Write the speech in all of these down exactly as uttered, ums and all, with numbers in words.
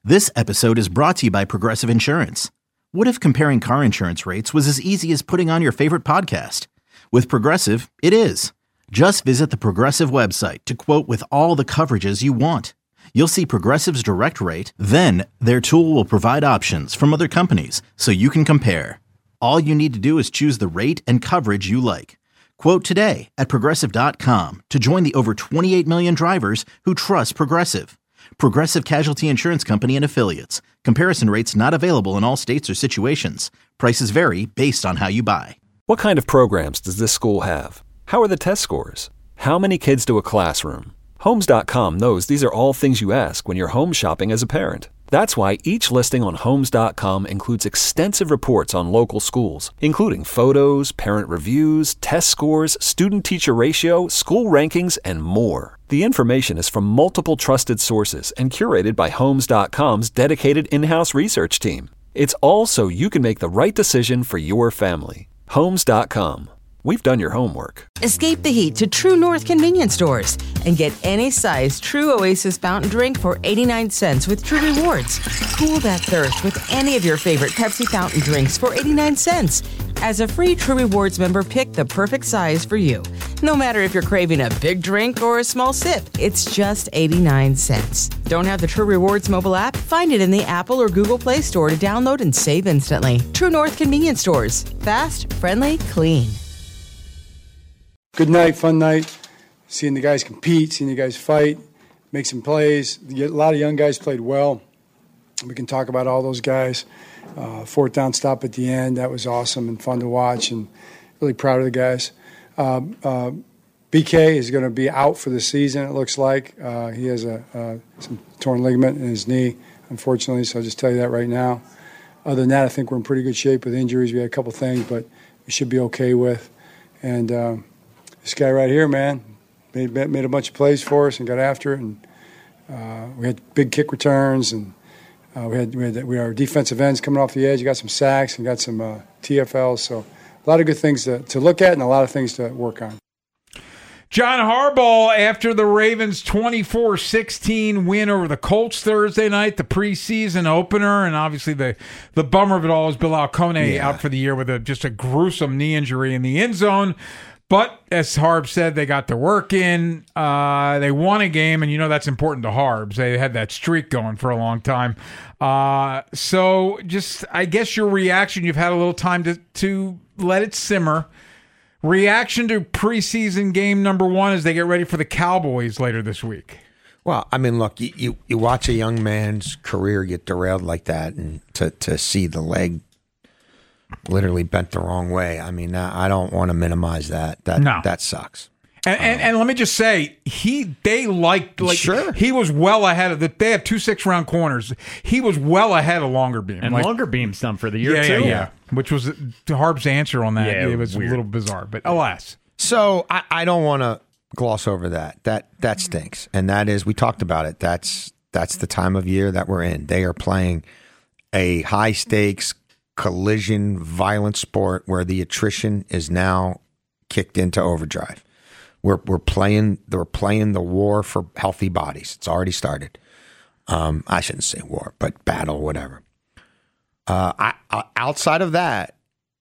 This episode is brought to you by Progressive Insurance. What if comparing car insurance rates was as easy as putting on your favorite podcast? With Progressive, it is. Just visit the Progressive website to quote with all the coverages you want. You'll see Progressive's direct rate, then their tool will provide options from other companies so you can compare. All you need to do is choose the rate and coverage you like. Quote today at progressive dot com to join the over twenty-eight million drivers who trust Progressive. Progressive Casualty Insurance Company and Affiliates. Comparison rates not available in all states or situations. Prices vary based on how you buy. What kind of programs does this school have? How are the test scores? How many kids do a classroom? Homes dot com knows these are all things you ask when you're home shopping as a parent. That's why each listing on Homes dot com includes extensive reports on local schools, including photos, parent reviews, test scores, student-teacher ratio, school rankings, and more. The information is from multiple trusted sources and curated by Homes dot com's dedicated in-house research team. It's all so you can make the right decision for your family. Homes dot com. We've done your homework. Escape the heat to True North convenience stores and get any size True Oasis fountain drink for eighty-nine cents with True Rewards. Cool that thirst with any of your favorite Pepsi fountain drinks for eighty-nine cents. As a free True Rewards member, pick the perfect size for you. No matter if you're craving a big drink or a small sip, it's just eighty-nine cents. Don't have the True Rewards mobile app? Find it in the Apple or Google Play Store to download and save instantly. True North convenience stores. Fast, friendly, clean. Good night, fun night. Seeing the guys compete, seeing the guys fight, make some plays. A lot of young guys played well. We can talk about all those guys. Uh, fourth down stop at the end, that was awesome and fun to watch, and really proud of the guys. Uh, uh, B K is going to be out for the season, it looks like. Uh, he has a uh, some torn ligament in his knee, unfortunately, so I'll just tell you that right now. Other than that, I think we're in pretty good shape with injuries. We had a couple things, but we should be okay with. And uh, this guy right here, man, made, made a bunch of plays for us and got after it. And uh, we had big kick returns, and uh, we had we had we had our defensive ends coming off the edge. You got some sacks and got some uh, T F Ls. So a lot of good things to, to look at and a lot of things to work on. John Harbaugh, after the Ravens' twenty-four sixteen win over the Colts Thursday night, the preseason opener, and obviously the, the bummer of it all is Bilal Koneh yeah. out for the year with a, just a gruesome knee injury in the end zone. But as Harb said, they got their work in. Uh, they won a game, and you know that's important to Harbs. They had that streak going for a long time. Uh, so just, I guess your reaction, you've had a little time to, to let it simmer. Reaction to preseason game number one as they get ready for the Cowboys later this week. Well, I mean, look, you, you, you watch a young man's career get derailed like that, and to, to see the leg literally bent the wrong way. I mean, I don't want to minimize that. That no. that sucks. And, and and let me just say, he they liked like sure. he was well ahead of the. They have two six round corners. He was well ahead of Longer Beam, and like, Longer Beam some for the year yeah, too. Yeah, yeah, which was Harb's answer on that. Yeah, it was weird. a little bizarre, but alas. So I, I don't want to gloss over that. That that stinks, and that is we talked about it. That's that's the time of year that we're in. They are playing a high stakes collision, violent sport where the attrition is now kicked into overdrive. We're we're playing we're playing the war for healthy bodies. It's already started. Um, I shouldn't say war, but battle, whatever. Uh, I, I, outside of that,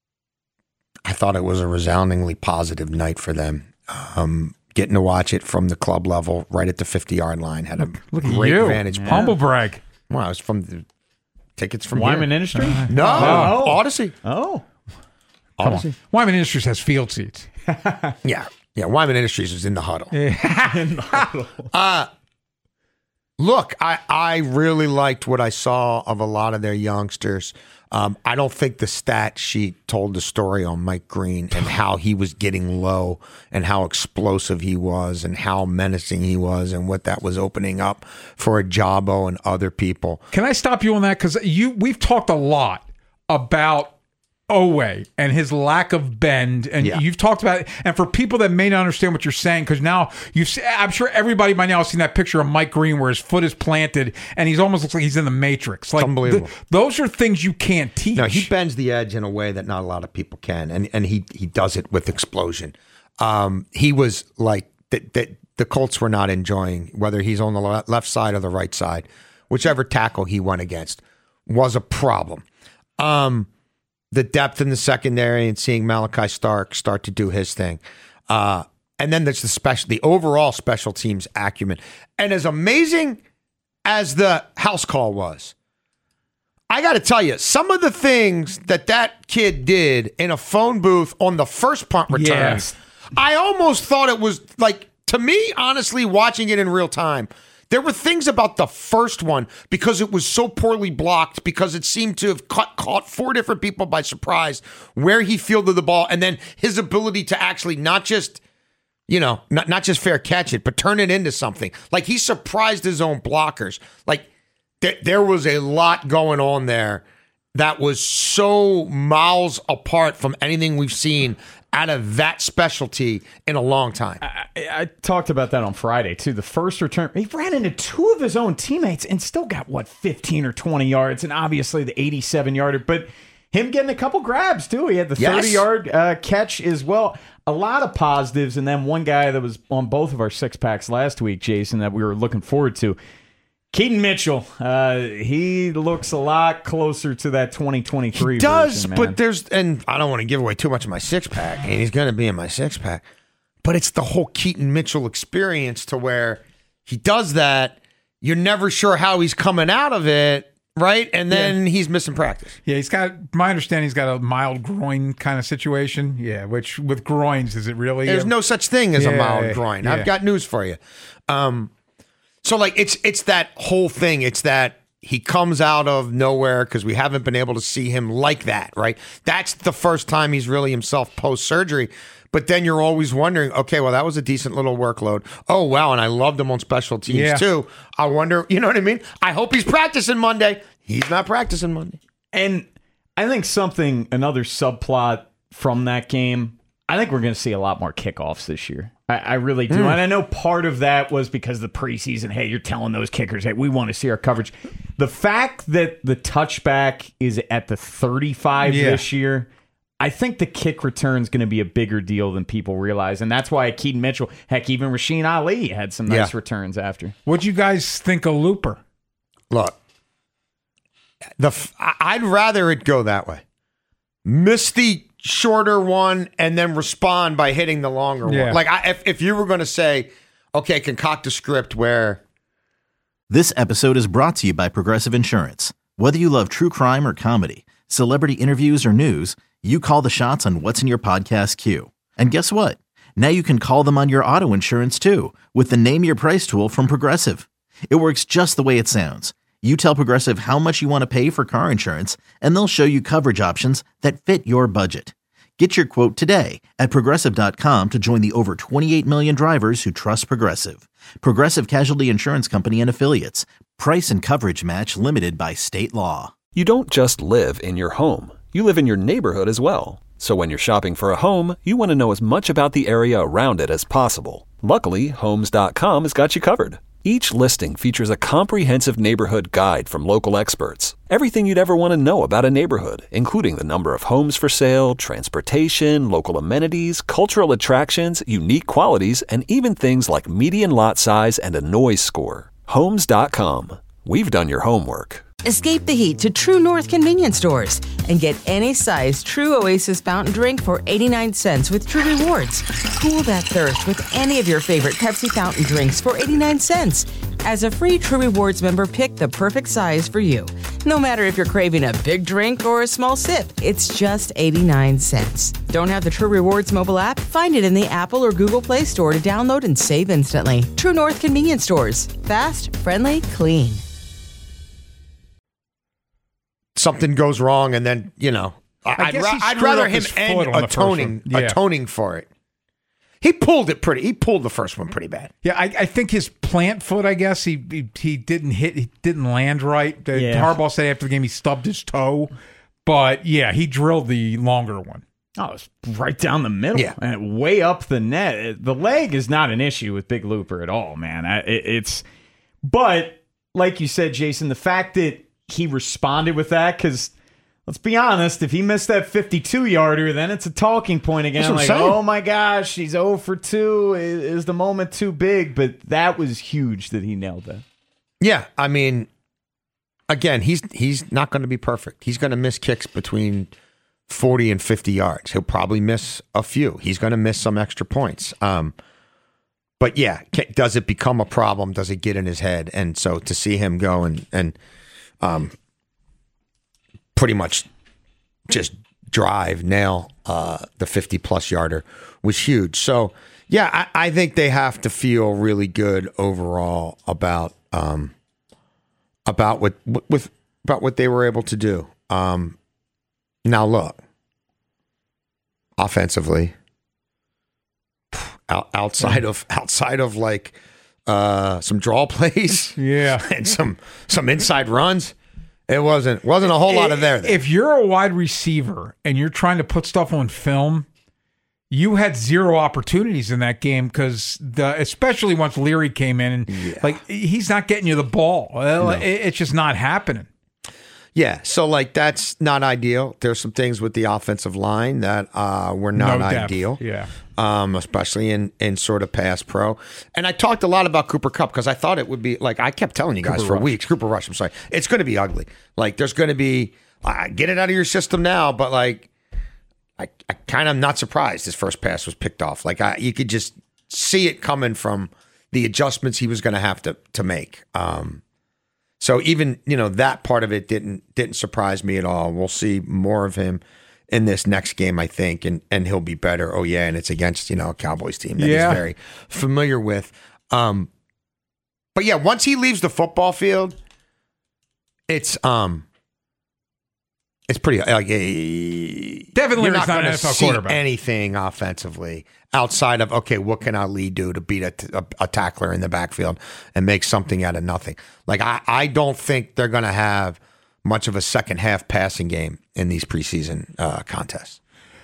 I thought it was a resoundingly positive night for them. Um, getting to watch it from the club level, right at the fifty-yard line, had a look, look great you. vantage point. Humble brag. Well, I was from the tickets from Wyman here. Industries? Uh, no, oh. Odyssey. Oh, Odyssey. Wyman Industries has field seats. yeah, yeah. Wyman Industries is in the huddle. in the huddle. uh, look, I, I really liked what I saw of a lot of their youngsters. Um, I don't think the stat sheet told the story on Mike Green and how he was getting low and how explosive he was and how menacing he was and what that was opening up for Ajabo and other people. Can I stop you on that? Because you we've talked a lot about Oweh and his lack of bend, and Yeah. you've talked about it. And for people that may not understand what you're saying, because now you've, se- I'm sure everybody by now has seen that picture of Mike Green where his foot is planted and he's almost looks like he's in the Matrix. Like Unbelievable. th- those are things you can't teach. No, he bends the edge in a way that not a lot of people can, and and he he does it with explosion. Um, he was like that. The, the Colts were not enjoying whether he's on the le- left side or the right side. whichever tackle he went against, was a problem. Um, the depth in the secondary and seeing Malachi Stark start to do his thing. Uh, and then there's the special, the overall special teams acumen. And as amazing as the house call was, I got to tell you, some of the things that that kid did in a phone booth on the first punt return, Yes. I almost thought it was like, to me, honestly, watching it in real time, there were things about the first one because it was so poorly blocked, because it seemed to have caught, caught four different people by surprise where he fielded the ball, and then his ability to actually not just, you know, not, not just fair catch it, but turn it into something. Like, he surprised his own blockers. Like, th- there was a lot going on there that was so miles apart from anything we've seen out of that specialty in a long time. I, I talked about that on Friday, too. The first return, he ran into two of his own teammates and still got, what, fifteen or twenty yards, and obviously the eighty-seven-yarder. But him getting a couple grabs, too. He had the Yes. thirty-yard uh, catch as well. A lot of positives, and then one guy that was on both of our six-packs last week, Jason, that we were looking forward to. Keaton Mitchell, uh, he looks a lot closer to that twenty twenty-three He does, version, man. but there's, and I don't want to give away too much of my six pack, and he's going to be in my six pack, but it's the whole Keaton Mitchell experience to where he does that. You're never sure how he's coming out of it, right? And then he's missing practice. Yeah, he's got, my understanding, he's got a mild groin kind of situation. Yeah, which with groins, is it really? There's no such thing as a Yeah, mild groin. yeah. I've got news for you. Um, so like it's it's that whole thing. It's that he comes out of nowhere because we haven't been able to see him like that, right? That's the first time he's really himself post-surgery. But then you're always wondering, okay, well, that was a decent little workload. Oh, wow, and I loved him on special teams Yeah. too. I wonder, you know what I mean? I hope he's practicing Monday. He's not practicing Monday. And I think something, another subplot from that game, I think we're going to see a lot more kickoffs this year. I, I really do. Mm. And I know part of that was because the preseason, hey, you're telling those kickers, hey, we want to see our coverage. The fact that the touchback is at the thirty-five Yeah. this year, I think the kick return is going to be a bigger deal than people realize. And that's why Keaton Mitchell, heck, even Rasheen Ali had some nice Yeah. returns after. What'd you guys think of Looper? Look, the f- I- I'd rather it go that way. Miss the shorter one and then respond by hitting the longer Yeah. one. Like I, if if you were going to say, okay, concoct a script where This episode is brought to you by Progressive Insurance. Whether you love true crime or comedy, celebrity interviews or news, you call the shots on what's in your podcast queue. And guess what? Now you can call them on your auto insurance too with the Name Your Price tool from Progressive. It works just the way it sounds. You tell Progressive how much you want to pay for car insurance, and they'll show you coverage options that fit your budget. Get your quote today at Progressive dot com to join the over twenty-eight million drivers who trust Progressive. Progressive Casualty Insurance Company and Affiliates. Price and coverage match limited by state law. You don't just live in your home. You live in your neighborhood as well. So when you're shopping for a home, you want to know as much about the area around it as possible. Luckily, Homes dot com has got you covered. Each listing features a comprehensive neighborhood guide from local experts. Everything you'd ever want to know about a neighborhood, including the number of homes for sale, transportation, local amenities, cultural attractions, unique qualities, and even things like median lot size and a noise score. Homes dot com. We've done your homework. Escape the heat to True North convenience stores and get any size True Oasis fountain drink for eighty-nine cents with True Rewards. Cool that thirst with any of your favorite Pepsi fountain drinks for eighty-nine cents. As a free True Rewards member, pick the perfect size for you. No matter if you're craving a big drink or a small sip, it's just eighty-nine cents. Don't have the True Rewards mobile app? Find it in the Apple or Google Play Store to download and save instantly. True North convenience stores. Fast, friendly, clean. something goes wrong, and then you know, I, I'd, guess ra- he I'd screwed rather up him his end foot on the first atoning, one. Yeah. atoning for it. He pulled it pretty. He pulled the first one pretty bad. Yeah, I, I think his plant foot, I guess, he, he he didn't hit, he didn't land right. The Yeah. Harbaugh said after the game he stubbed his toe. But yeah, he drilled the longer one. Oh, it's right down the middle, Yeah. and way up the net. The leg is not an issue with Big Looper at all, man. I, it, it's, but like you said, Jason, the fact that he responded with that, because let's be honest, if he missed that fifty-two yarder, then it's a talking point again. That's what Like, I'm saying. oh my gosh, he's oh for two. Is, is the moment too big? But that was huge that he nailed that. Yeah, I mean, again, he's he's not going to be perfect. He's going to miss kicks between forty and fifty yards. He'll probably miss a few. He's going to miss some extra points. Um, but yeah, does it become a problem? Does it get in his head? And so to see him go and and um, pretty much just drive, nail uh, the fifty plus yarder was huge. So yeah, I, I think they have to feel really good overall about um, about what with about what they were able to do. Um, now look, offensively, out, outside of outside of like uh, some draw plays, yeah, and some some inside runs. It wasn't wasn't a whole lot of there. there. If you're a wide receiver and you're trying to put stuff on film, you had zero opportunities in that game because the especially once Leary came in and yeah. like he's not getting you the ball. No. It, it's just not happening. Yeah, so like that's not ideal. There's some things with the offensive line that uh, were not no ideal. Yeah, um, especially in in sort of pass pro. And I talked a lot about Cooper Kupp because I thought it would be like I kept telling you guys Cooper for Rush. weeks. Cooper Rush. I'm sorry, it's going to be ugly. Like there's going to be uh, get it out of your system now. But like I, I kind of am not surprised his first pass was picked off. Like I, you could just see it coming from the adjustments he was going to have to to make. Um, So even, you know, that part of it didn't didn't surprise me at all. We'll see more of him in this next game, I think, and and he'll be better. Oh yeah, and it's against, you know, a Cowboys team that yeah. he's very familiar with. Um, but yeah, once he leaves the football field, it's um, it's pretty like a Devin you're Leary's not not an going N to F L see quarterback. anything offensively outside of, okay, what can Ali do to beat a, a, a tackler in the backfield and make something out of nothing? Like, I, I don't think they're going to have much of a second half passing game in these preseason uh, contests.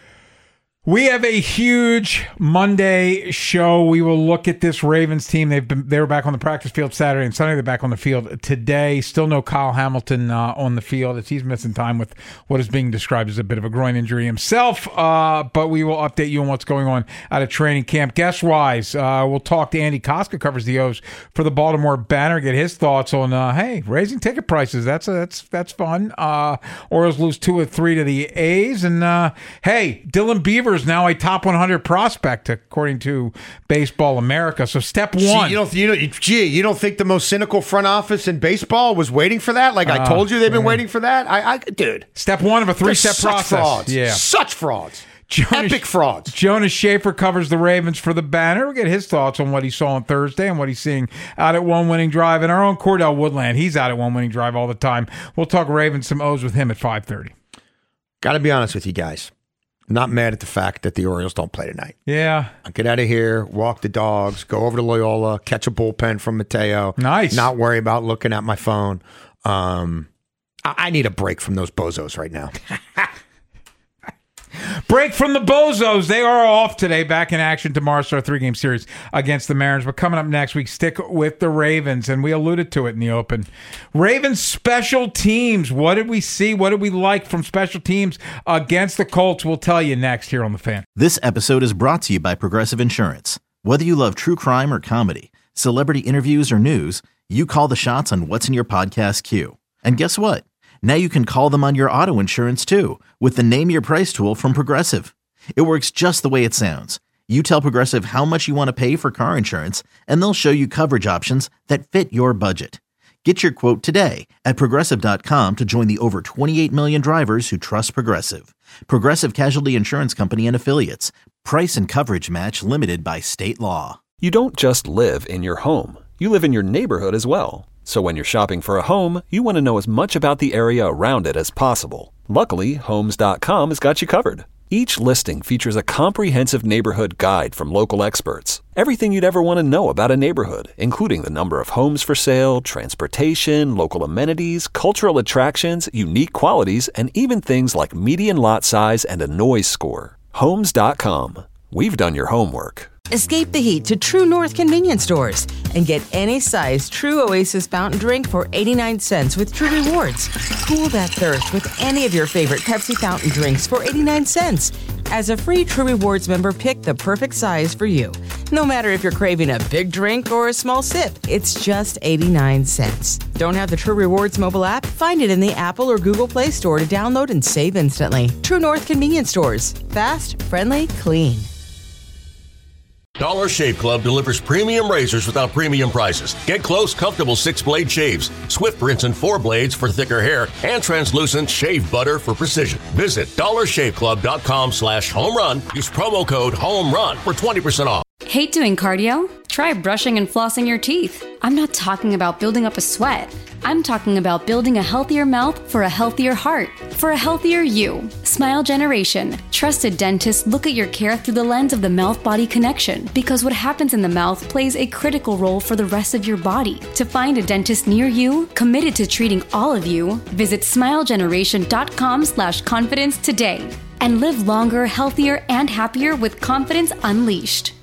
We have a huge Monday show. We will look at this Ravens team. They've been they were back on the practice field Saturday and Sunday. They're back on the field today. Still no Kyle Hamilton uh, on the field as he's missing time with what is being described as a bit of a groin injury himself. Uh, but we will update you on what's going on out of training camp. Guest wise, uh, we'll talk to Andy Koska, covers the O's for the Baltimore Banner. Get his thoughts on uh, hey raising ticket prices. That's a, that's that's fun. Uh, Orioles lose two or three to the A's, and uh, hey, Dylan Beaver is now a top one hundred prospect according to Baseball America. So step one. Gee, you don't, you don't, gee, you don't think the most cynical front office in baseball was waiting for that? Like I uh, told you, they've been yeah. waiting for that. I, I dude, step one of a three-step such process. Frauds. Yeah, such frauds. Jonas, Epic frauds. Jonas Schaefer covers the Ravens for the Banner. We'll get his thoughts on what he saw on Thursday and what he's seeing out at One Winning Drive. And our own Cordell Woodland, he's out at One Winning Drive all the time. We'll talk Ravens, some O's with him at five thirty. Got to be honest with you guys. Not mad at the fact that the Orioles don't play tonight. Yeah. I'll get out of here, walk the dogs, go over to Loyola, catch a bullpen from Mateo. Nice. Not worry about looking at my phone. Um, I, I need a break from those bozos right now. Break from the Bozos. They are off today. Back in action tomorrow. Start a three-game series against the Mariners. But coming up next week, stick with the Ravens. And we alluded to it in the open. Ravens special teams. What did we see? What did we like from special teams against the Colts? We'll tell you next here on The Fan. This episode is brought to you by Progressive Insurance. Whether you love true crime or comedy, celebrity interviews or news, you call the shots on what's in your podcast queue. And guess what? Now you can call them on your auto insurance too with the Name Your Price tool from Progressive. It works just the way it sounds. You tell Progressive how much you want to pay for car insurance, and they'll show you coverage options that fit your budget. Get your quote today at Progressive dot com to join the over twenty-eight million drivers who trust Progressive. Progressive Casualty Insurance Company and Affiliates. Price and coverage match limited by state law. You don't just live in your home. You live in your neighborhood as well. So when you're shopping for a home, you want to know as much about the area around it as possible. Luckily, Homes dot com has got you covered. Each listing features a comprehensive neighborhood guide from local experts. Everything you'd ever want to know about a neighborhood, including the number of homes for sale, transportation, local amenities, cultural attractions, unique qualities, and even things like median lot size and a noise score. Homes dot com. We've done your homework. Escape the heat to True North convenience stores and get any size True Oasis fountain drink for eighty-nine cents with True Rewards. Cool that thirst with any of your favorite Pepsi fountain drinks for eighty-nine cents. As a free True Rewards member, pick the perfect size for you. No matter if you're craving a big drink or a small sip, it's just eighty-nine cents. Don't have the True Rewards mobile app? Find it in the Apple or Google Play Store to download and save instantly. True North Convenience Stores. Fast, friendly, clean. Dollar Shave Club delivers premium razors without premium prices. Get close, comfortable six-blade shaves, swift rinse and four blades for thicker hair, and translucent shave butter for precision. Visit dollarshaveclub.com slash home run. Use promo code HOME-RUN for twenty percent off. Hate doing cardio? Try brushing and flossing your teeth. I'm not talking about building up a sweat. I'm talking about building a healthier mouth for a healthier heart, for a healthier you. Smile Generation. Trusted dentists look at your care through the lens of the mouth-body connection, because what happens in the mouth plays a critical role for the rest of your body. To find a dentist near you, committed to treating all of you, visit smilegeneration.com slash confidence today and live longer, healthier, and happier with confidence unleashed.